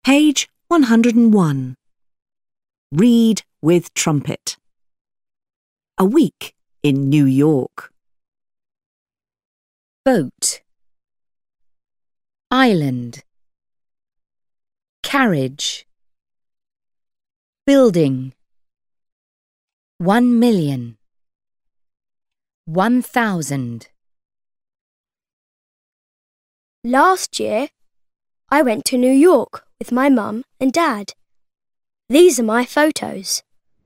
Page 101. Read with trumpet. A week in New York. Boat, island, carriage, building, 1,000,000, 1,000. Last year, I went to New York with my mum and dad. These are my photos.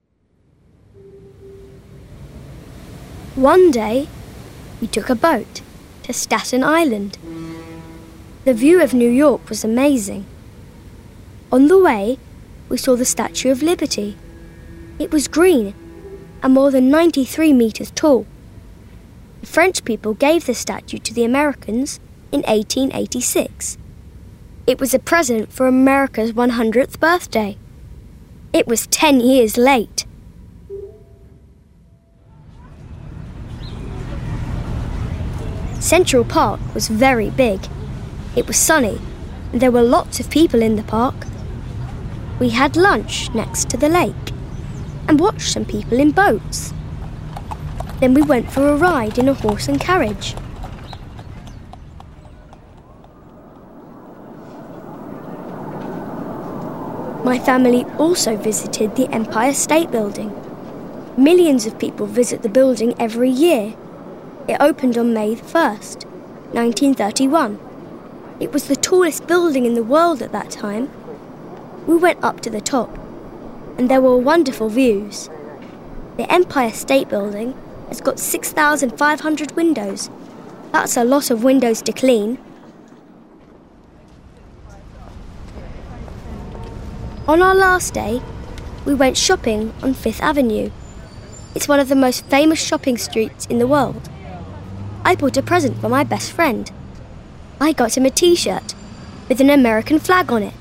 One day, we took a boat to Staten Island. The view of New York was amazing. On the way, we saw the Statue of Liberty. It was green and more than 93 meters tall. The French people gave the statue to the Americans in 1886. It was a present for America's 100th birthday. It was 10 years late. Central Park was very big. It was sunny, and there were lots of people in the park. We had lunch next to the lake and watched some people in boats. Then we went for a ride in a horse and carriage. My family also visited the Empire State Building. Millions of people visit the building every year. It opened on May 1st, 1931. It was the tallest building in the world at that time. We went up to the top, and there were wonderful views. The Empire State Building has got 6,500 windows. That's a lot of windows to clean. On our last day, we went shopping on Fifth Avenue. It's one of the most famous shopping streets in the world. I bought a present for my best friend. I got him a T-shirt with an American flag on it.